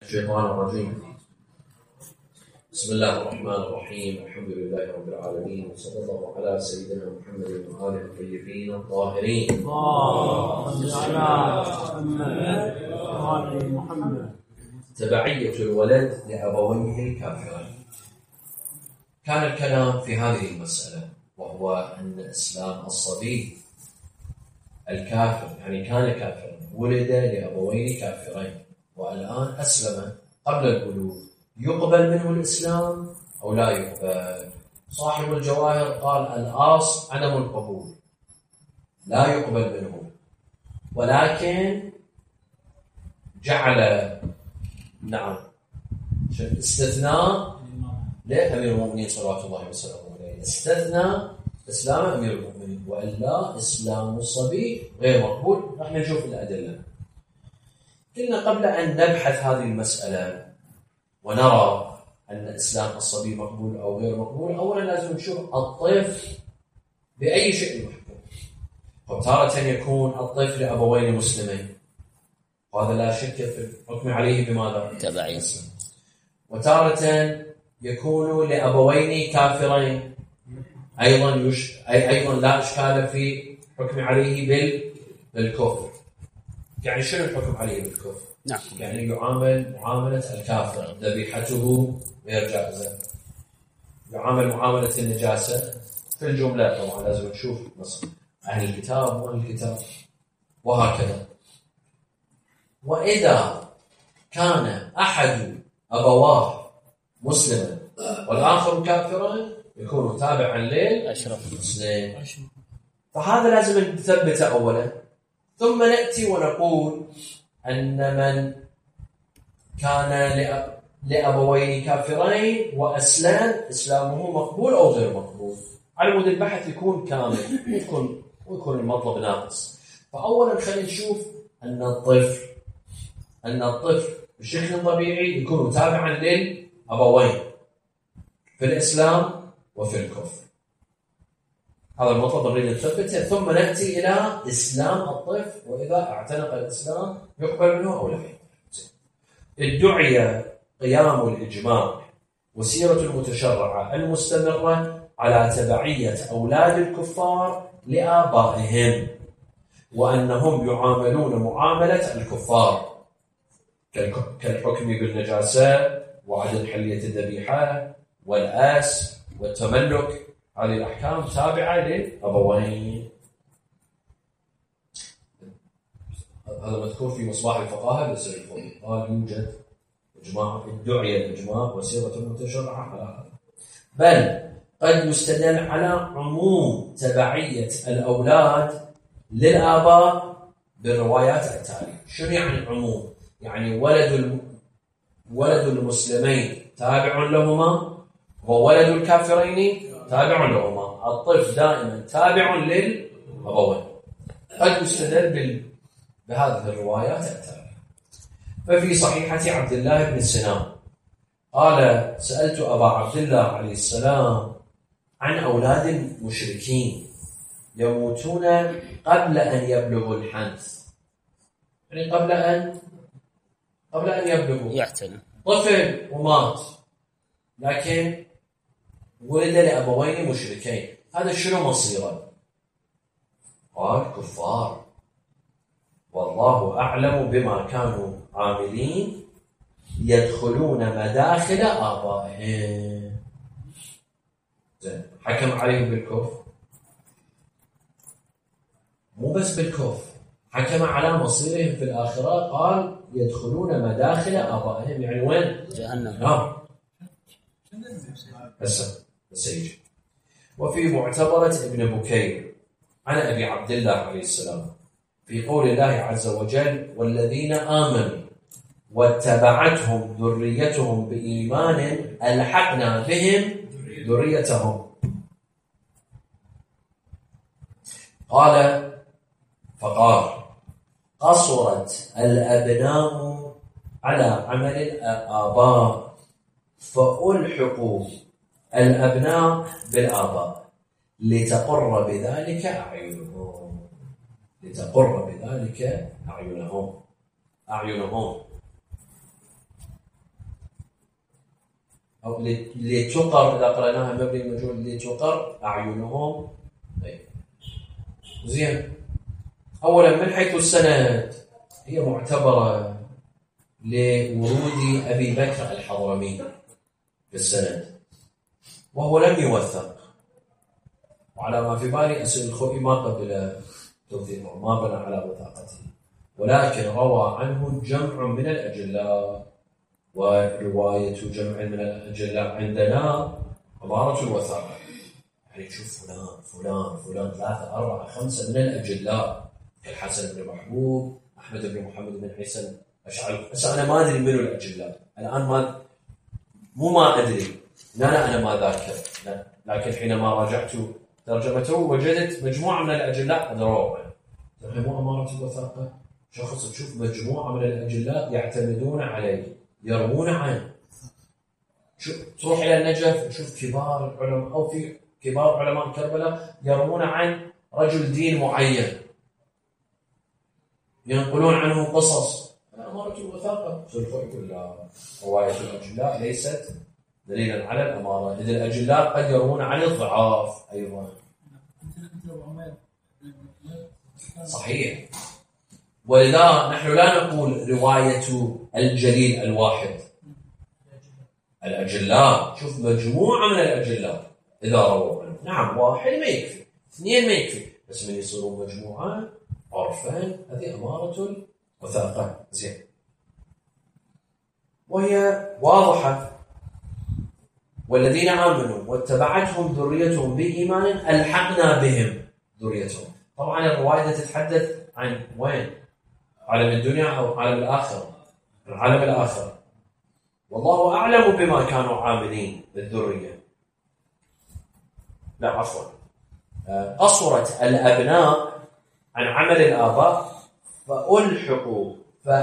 الشيطان الرجيم. بسم الله الرحمن الرحيم. الحمد لله رب العالمين، وصلى الله على سيدنا محمد وآله الطيبين الطاهرين. اللهم صل على محمد. تبعية الولد لأبويه الكافرين. كان الكلام في هذه المسألة، وهو أن إسلام الصبي الكافر، يعني كان كافرا، ولد لأبوين كافرين والآن أسلم قبل البلوغ، يقبل منه الإسلام أو لا يقبل؟ صاحب الجواهر قال الأصل عدم القبول، لا يقبل منه، ولكن جعل استثناء لأمير المؤمنين صلوات الله وسلامه عليه، استثنى إسلام أمير المؤمنين، وإلا إسلام الصبي غير مقبول. راح نشوف الأدلة. قلنا قبل أن نبحث هذه المسألة ونرى أن إسلام الصبي مقبول أو غير مقبول، أولا لازم نشوف الطفل بأي شيء محكوم. وتارة يكون الطفل لأبوين مسلمين، وهذا لا شك في الحكم عليه بماذا؟ تبعية. وتارة يكون لأبوين كافرين، أيضا لا إشكال في حكم عليه بالكفر. يعني شنو الحكم عليه بالكفر؟ نعم. يعني يعامل معاملة الكافر، ذبيحته غير جائزة، يعامل معاملة النجاسة في الجملة. طبعا لازم تشوف نص أهل الكتاب وأهل الكتاب وهكذا. وإذا كان أحد أبواه مسلما والآخر كافرا، يكون تابعا أشرف للمسلم. فهذا لازم نثبته أولا، ثم نأتي ونقول أن من كان لأبوين كافرين وأسلم، إسلامه مقبول أو غير مقبول. على مود البحث يكون كامل، ويكون المطلب ناقص. فأولا خلينا نشوف أن الطفل بشكل طبيعي يكون تابعا للأبوين في الإسلام وفي الكفر. هذا المطلب نريد نثبته، ثم نأتي إلى إسلام الطفل، وإذا اعتنق الإسلام يقبل منه أو لا يقبل. ادعي قيام الإجماع وسيرة المتشرعة المستمرة على تبعية أولاد الكفار لآبائهم، وأنهم يعاملون معاملة الكفار كالحكم بالنجاسة وعدم حلية الذبيحة والآس والتملك. هذه الأحكام تابعة للأبوين. هذا مذكور في مصباح الفقاهة لسيد الفضل، قال يوجد إجماع، ادعي الإجماع وسيرة المتشرعة على هذا، بل قد يستدل على عموم تبعية الأولاد للآباء بالروايات التالية. شنو يعني عموم؟ يعني ولد المسلمين تابع لهما، وولد الكافرين تابع لهما. الطفل دائما تابع للأبوين. قد يستدل بهذه الروايات التالية. ففي صحيحة عبد الله بن سنان قال سألت أبا عبد الله عليه السلام عن أولاد مشركين يموتون قبل أن يبلغوا الحنث، يعني قبل أن يبلغوا، يعتنى طفل ومات لكن ولد لأبوين مشركين، هذا شنو مصيره؟ قال كفار، والله أعلم بما كانوا عاملين، يدخلون مداخل آبائهم. حكم عليهم بالكفر، مو بس بالكفر، حكم على مصيرهم في الآخرة، قال يدخلون مداخل آبائهم، يعني وين؟ جهنم. نعم. بس يجي. وفي معتبرة ابن بكير عن أبي عبد الله عليه السلام في قول الله عز وجل والذين آمنوا واتبعتهم ذريتهم بإيمان ألحقنا بهم ذريتهم، فقال قصرت الأبناء على عمل الآباء، فألحقوا الأبناء بالآباء لتقر بذلك أعينهم. أو لتقر، إذا قرأناها مبني المجهول لتقر أعينهم. زين. أولا من حيث السند هي معتبرة لورود أبي بكر الحضرمي في السند، وهو لم يوثق، وعلى ما في بالي أسئلة الخوئي ما قبل توثيقه، ما بنى على وثاقته، ولكن روى عنه جمع من الأجلاء، ورواية جمع من الأجلاء عندنا عبارة الوثاقة. يعني تشوف فلان 3 4 5 من الأجلاء كالحسن بن محبوب، أحمد بن محمد بن حسن أشعري. بس أنا ما أدري منو الأجلاء الآن، ما أدري، أنا ما ذاكر، لكن حينما راجعت ترجمته وجدت مجموعة من الأجلاء قد رووا عنه. مو أمارة الوثاقة؟ شخص تشوف مجموعة من الأجلاء يعتمدون عليه، يروون عنه. تروح إلى النجف تشوف كبار العلماء، أو في كبار علماء كربلاء يروون عن رجل دين معين، ينقلون عنه قصص. أمارة الوثاقة كل رواية الأجلاء ليست دليلا على الأمارة، إذ الأجلاء قد يروون عن الضعاف أيضا. صحيح. ولذا نحن لا نقول رواية الجليل الواحد، الأجلاء شوف مجموعة من الأجلاء إذا رووا عنه. نعم، 1 ما يكفي، 2 ما يكفي، بس من يصيرون مجموعة عرفان هذه أمارة الوثاقة. زين. وهي واضحة: والذين آمنوا واتبعتهم ذريتهم بإيمان ألحقنا بهم ذريتهم. طبعا الرواية تتحدث عن وين؟ عالم الدنيا أو عالم الآخرة؟ العالم الآخرة. والله أعلم بما كانوا عاملين بالذرية. لا عفوا، قصرت الأبناء عن عمل الآباء فألحقوا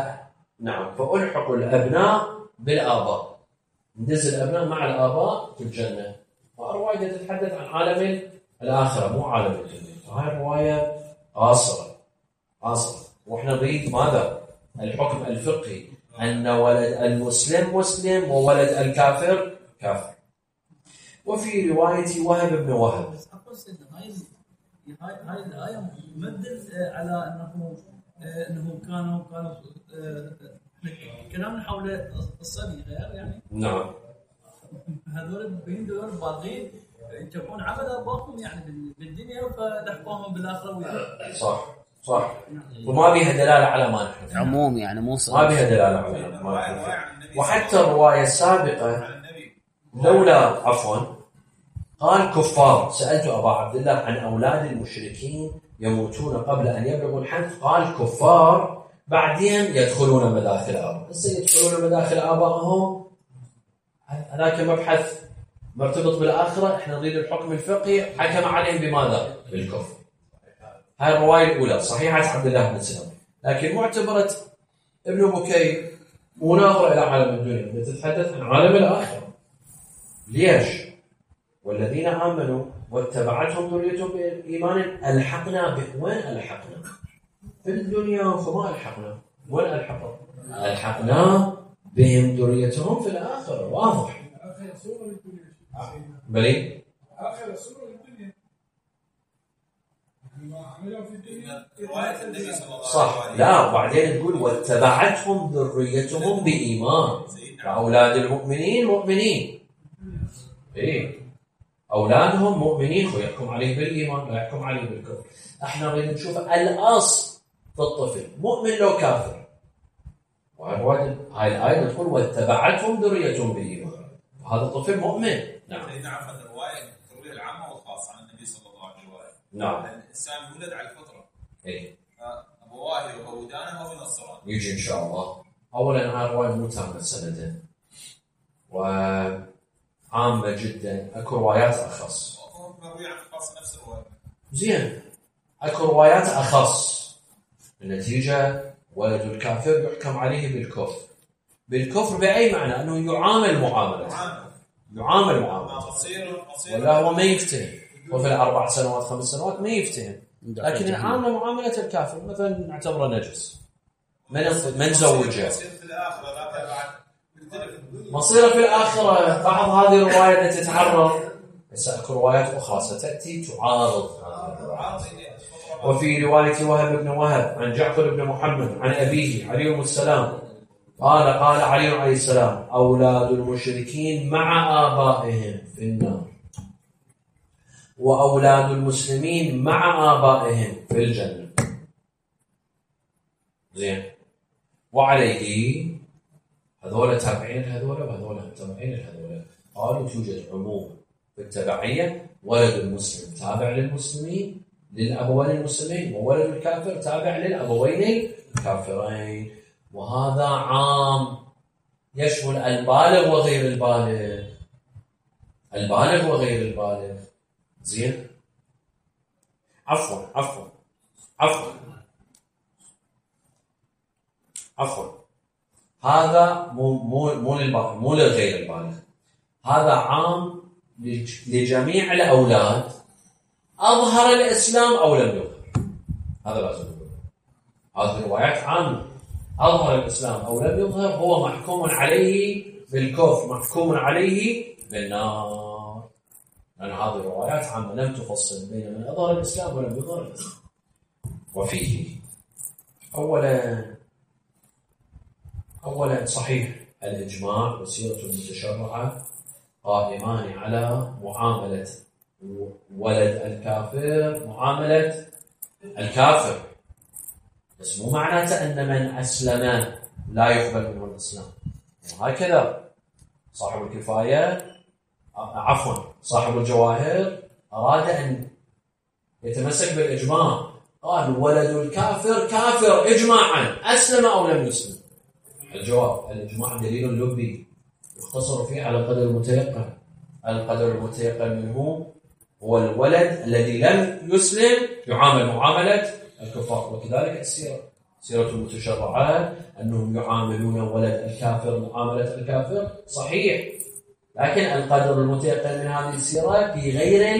الأبناء بالآباء، ندز الأبناء مع الآباء في الجنة. والرواية تتحدث عن عالم الآخرة مو عالم الدنيا. فهذه الرواية قاصرة. وإحنا نريد ماذا؟ الحكم الفقهي، أن ولد المسلم مسلم وولد الكافر كافر. وفي رواية وهب بن وهب، هاي الآية مدل على أنهم كانوا كلامنا حول الصبي غير يعني. نعم. هذول باقين يتبعون عمل أباهم يعني بالدنيا، فلحقوهم بالآخرة وياه. صح. وما بيها دلالة على ما نحن عموم، يعني مو ما بيها دلالة على ما نحن. وحتى الرواية السابقة قال كفار. سألت أبا عبد الله عن أولاد المشركين يموتون قبل أن يبلغوا الحنف، قال كفار، بعدين يدخلون مداخل آبائهم. يدخلون مداخل آبائهم، هذاك مبحث مرتبط بالآخرة. احنا نريد الحكم الفقهي، حكم عليهم بماذا؟ بالكفر. هاي الرواية الأولى صحيحة عبد الله بن سلام، لكن معتبرة ابن بكير مناظرة إلى عالم الدنيا، تتحدث عن عالم الآخرة. ليش؟ والذين آمنوا واتبعتهم ذريتهم بإيمان ألحقنا بهم. وين ألحقنا؟ في الدنيا. فما ألحقنا، وين ألحقنا؟ ألحقنا بهم ذريتهم في الآخرة. واضح. بلي آخر صورة الدنيا ما عملوا في الدنيا رواية النبي صلى الله عليه وسلم. صح. لا، وبعدين تقول واتبعتهم ذريتهم بإيمان. فأولاد المؤمنين مؤمنين، أولادهم مؤمنين، ويحكم عليه بالإيمان، لا يحكم عليه بالكفر. احنا نريد نشوف الأصل في الطفل، مؤمن لو كافر. هاي الآية تقول واتبعتهم ذريتهم بإيمان، وهذا الطفل مؤمن. نعم. إذا عرفت الرواية تروي العامة والخاصة عن النبي صلى الله عليه وسلم. نعم. الإنسان يولد على الفطرة. أبواه يهودانه أو ينصرانه. يجي إن شاء الله. أولا هاي الرواية مو تامة سندا، وعامة جدا. أكو روايات أخص. زين. أكو روايات أخص. النتيجة ولد الكافر يحكم عليه بالكفر. بالكفر بأي معنى؟ أنه يعامل معاملة، ولا هو ما يفتهم، وفي 4 سنوات 5 سنوات ما يفتهم، لكن يعامل معاملة الكافر. مثلا نعتبره نجس، من زوجه. مصيره في الآخرة. بعض هذه الرواية التي تتعرض، بس اكو روايات أخرى ستأتي تعارض هذه الروايات. وفي رواية وهب بن وهب عن جعفر بن محمد عن أبيه عليه السلام قال علي عليه السلام: أولاد المشركين مع آبائهم في النار، وأولاد المسلمين مع آبائهم في الجنة. زين. وعليه هذول تابعين هذول وهذول تابعين هذول. قالوا توجد عموم في التبعية، ولد المسلم تابع للمسلمين للأبوين المسلمين، وولد الكافر تابع للأبوين الكافرين. وهذا عام يشمل البالغ وغير البالغ، البالغ وغير البالغ. زين. عفوا هذا مو للغير البالغ، هذا عام لجميع الأولاد أظهر الإسلام أو لم يظهر. هذا لازم نقول. هذه الروايات عامة. أظهر الإسلام أو لم يظهر هو محكوم عليه بالكفر، محكوم عليه بالنار. لأن هذه الروايات عامة لم تفصل بين من أظهر الإسلام ولم يظهر الإسلام. وفيه أولا صحيح الإجماع والسيرة المتشرعة قائمان على معاملة ولد الكافر معاملة الكافر، بس مو معناته أن من أسلم لا يقبل منه الإسلام. وهكذا صاحب الكفاية صاحب الجواهر أراد أن يتمسك بالإجماع، قال: ولد الكافر كافر إجماعا أسلم أو لم يسلم. الجواب: الإجماع دليل لبي يختصر فيه على القدر المتيقن. القدر المتيقن منه هو الولد الذي لم يسلم يعامل معاملة الكفار. وكذلك السيرة المتشرعة أنهم يعاملون ولد الكافر معاملة الكافر صحيح، لكن القدر المتيقن من هذه السيرة في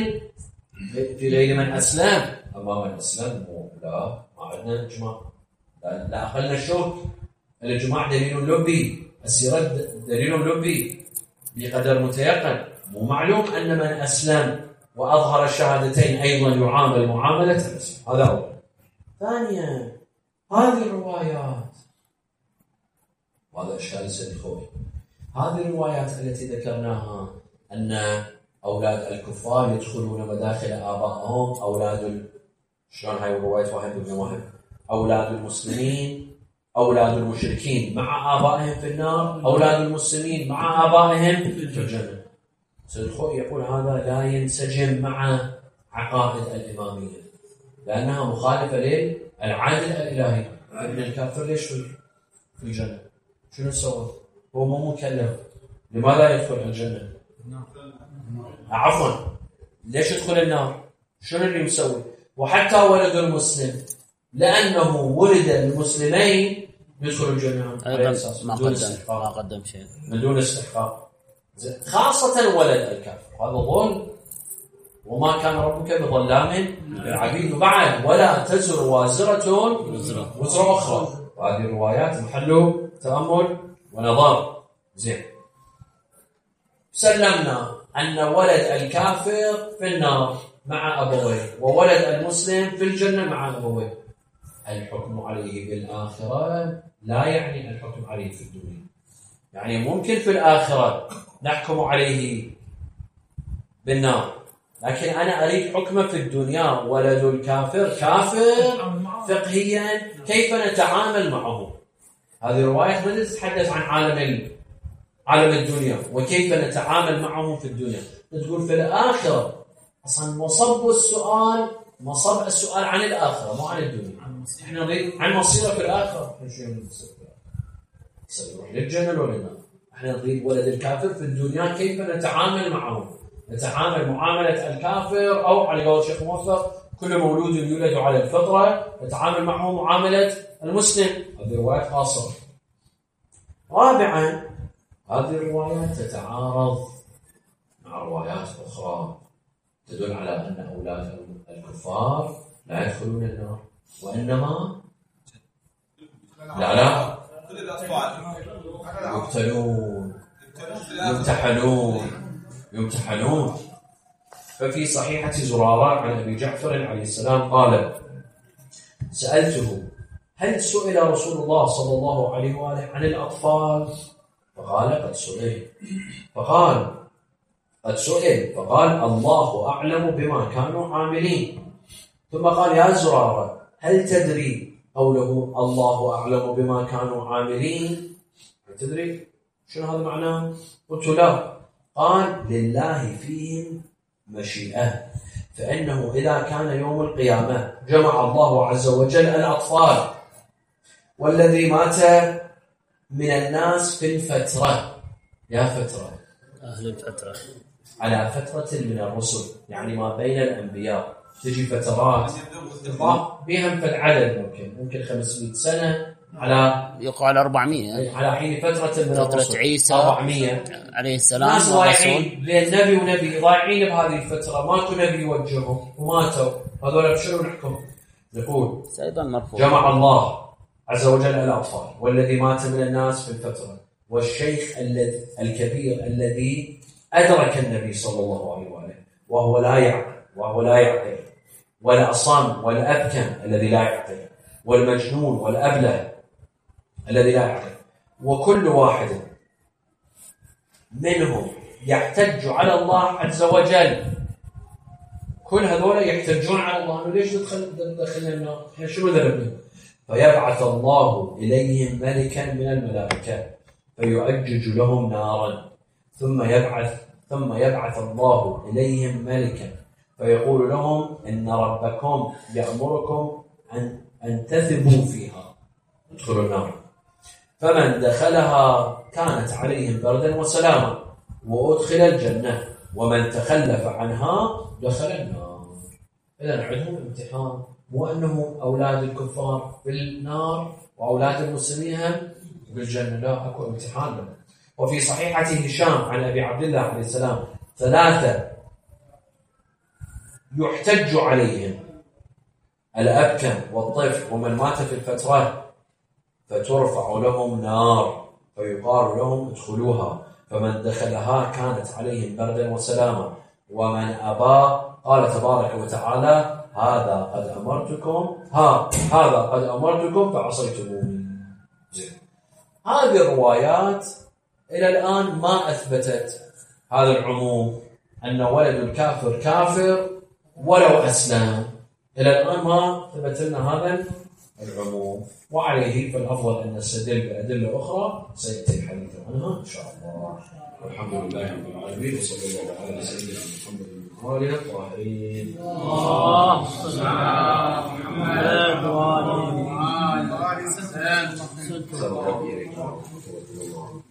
غير من أسلم. أما من أسلم لا، ما عندنا إجماع، لا أقلنا الشوك. الإجماع دليل لبي، السيرة دليل لبي بقدر متيقن. مو معلوم أن من أسلم وأظهر الشهادتين أيضا يعامل معاملة الإسلام. هذا أول. ثانيا، هذه الروايات، وهذا إشكال السيد الخوي، هذه الروايات التي ذكرناها أن أولاد الكفار يدخلون مداخل آبائهم، شلون هاي رواية وهب بن وهب، أولاد المسلمين أولاد المشركين مع آبائهم في النار، أولاد المسلمين مع آبائهم في الجنة. سيد الخوي يقول هذا لا ينسجم مع عقائد الإمامية، لأنها مخالفة للعادل الإلهي. ابن الكافر ليش في الجنة؟ شنو سوى؟ هو مو مكلف، لماذا يدخل الجنة؟ عفوا، ليش يدخل النار؟ شنو اللي مسوي؟ وحتى ولد المسلم لأنه ولد المسلمين يدخل الجنة ما قدم شيء من دون استحقاق، خاصة ولد الكافر. هذا ظلم، وما كان ربك بظلام للعبيد. وبعد ولا تزر وازرة وزر أخرى. وهذه الروايات محل تأمل ونظر. زين، سلمنا أن ولد الكافر في النار مع أبويه، وولد المسلم في الجنة مع أبويه. الحكم عليه بالآخرة لا يعني الحكم عليه في الدنيا. يعني ممكن في الآخرة نحكم عليه بالنار، لكن أنا أريد حكمه في الدنيا. ولد الكافر كافر فقهيا، كيف نتعامل معه؟ هذه الروايات ما تتحدث عن عالم الدنيا وكيف نتعامل معه في الدنيا. تقول في الآخرة. أصلا مصب السؤال عن الآخرة مو عن الدنيا. احنا نريد عن مصيره في الآخرة. سيروح للجنة ولا لا؟ احنا نريد ولد الكافر في الدنيا كيف نتعامل معه. نتعامل معاملة الكافر، أو على قول الشيخ موفق كل مولود يولد على الفطرة، نتعامل معه معاملة المسلم. هذه روايات خاصة. رابعا، هذه الروايات تتعارض مع روايات أخرى تدل على أن أولاد الكفار لا يدخلون النار، وإنما لا يقتلون. يمتحنون. ففي صحيحة زرارة عن أبي جعفر عليه السلام قال: سألته: هل سئل رسول الله صلى الله عليه وآله عن الأطفال؟ فقال: قد سئل. فقال: الله أعلم بما كانوا عاملين. ثم قال: يا زرارة، هل تدري قوله الله أعلم بما كانوا عاملين؟ هل تدري شنو هذا معناه؟ قلت: لا. قال: لله فيهم مشيئة، فإنه إذا كان يوم القيامة جمع الله عز وجل الأطفال والذي مات من الناس في الفترة. يا فترة أهل الفترة على فترة من الرسل، يعني ما بين الأنبياء تجي فترات بهم فالعدد ممكن 500 سنة على يقال 400 على حين فترة من الرسل. عيسى 400 عليه السلام ناس ضايعين، لأن نبي ونبي ضايعين بهذه الفترة، ماكو نبي يوجههم وماتوا، هذول بشنو نحكم؟ نقول أيضا مرفوع: جمع الله عز وجل الأطفال والذي مات من الناس في الفترة، والشيخ الكبير الذي أدرك النبي صلى الله عليه وآله وهو لا يعقل، والأصم والأبكم الذي لا يعقل، والمجنون والأبله الذي لا يعقل. وكل واحد منهم يحتج على الله عز وجل. كل هذول يحتجون على الله انه ليش دخلنا النار؟ احنا شنو ذنبنا؟ فيبعث الله اليهم ملكا من الملائكه فيؤجج لهم نارا، ثم يبعث الله اليهم ملكا فيقول لهم ان ربكم يأمركم ان تثبوا فيها، ادخلوا النار. فمن دخلها كانت عليهم بردا وسلاما وادخل الجنه، ومن تخلف عنها دخل النار. إذن عندهم امتحان، مو أنه أولاد الكفار في النار وأولاد المسلمين بالجنة، لا، أكو امتحان لهم. وفي صحيحة هشام عن أبي عبد الله عليه السلام: 3 يحتج عليهم: الأبكم والطفل ومن مات في الفترة، فترفع لهم نار فيقال لهم ادخلوها، فمن دخلها كانت عليهم بردا وسلاما، ومن أبى قال تبارك وتعالى: هذا قد أمرتكم فعصيتموني. هذه الروايات إلى الآن ما أثبتت هذا العموم، أن ولد الكافر كافر ولو أسلم. إلى الآن ما ثبت لنا هذا العموم، وعليه فالأفضل أن نستدل بأدلة أخرى سيأتي الحديث عنها إن شاء الله. والحمد لله رب العالمين، وصلى الله على سيدنا محمد وآله الطاهرين. الله صل على محمد وآله.